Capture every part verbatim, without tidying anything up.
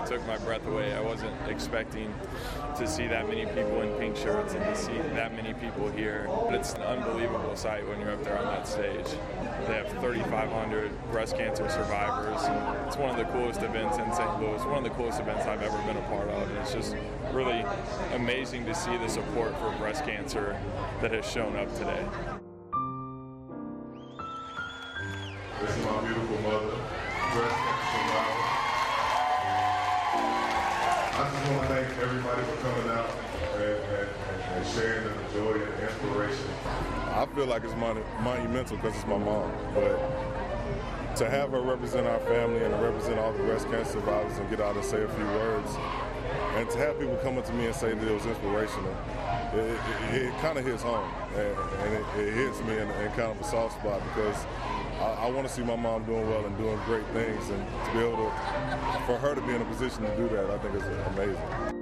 took my breath away. I wasn't expecting to see that many people in pink shirts and to see that many people here. But it's an unbelievable sight when you're up there on that stage. They have thirty-five hundred breast cancer survivors. It's one of the coolest events in Saint Louis, one of the coolest events I've ever been a part of. And it's just really amazing to see the support for breast cancer that has shown up today. This is my beautiful mother, breast cancer survivor. I just want to thank everybody for coming out and, and, and sharing the joy and the inspiration. I feel like it's mon monumental because it's my mom, but to have her represent our family and to represent all the breast cancer survivors and get out and say a few words, and to have people come up to me and say that it was inspirational, it, it, it kind of hits home, and, and it, it hits me in, in kind of a soft spot because I, I want to see my mom doing well and doing great things, and to be able to, for her to be in a position to do that, I think is amazing.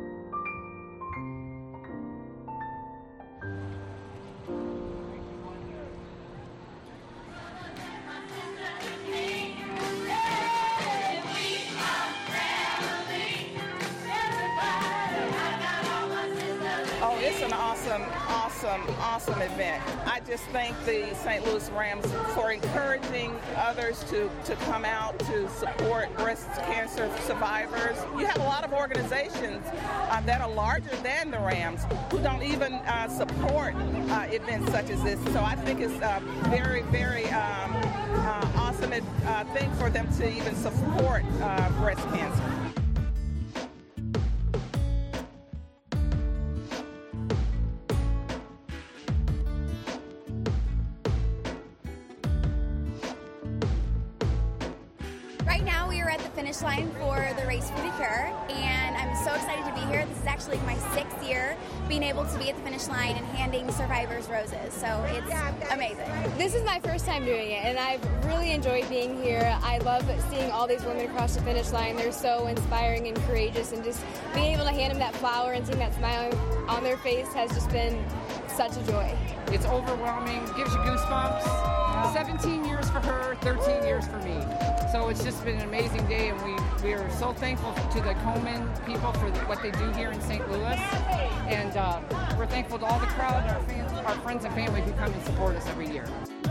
Oh, it's an awesome, awesome, awesome event. I just thank the Saint Louis Rams for encouraging others to, to come out to support breast cancer survivors. You have a lot of organizations uh, that are larger than the Rams who don't even uh, support uh, events such as this. So I think it's a very, very um, uh, awesome uh, thing for them to even support uh, breast cancer. Right now we are at the finish line for the Race for the Cure, and I'm so excited to be here. This is actually my sixth year being able to be at the finish line and handing survivors roses, so it's amazing. This is my first time doing it, and I've really enjoyed being here. I love seeing all these women across the finish line. They're so inspiring and courageous, and just being able to hand them that flower and seeing that smile on their face has just been such a joy. It's overwhelming, gives you goosebumps. seventeen years for her, thirteen years for me. So it's just been an amazing day, and we, we are so thankful to the Komen people for what they do here in Saint Louis. And uh, we're thankful to all the crowd, our, fans, our friends and family who come and support us every year.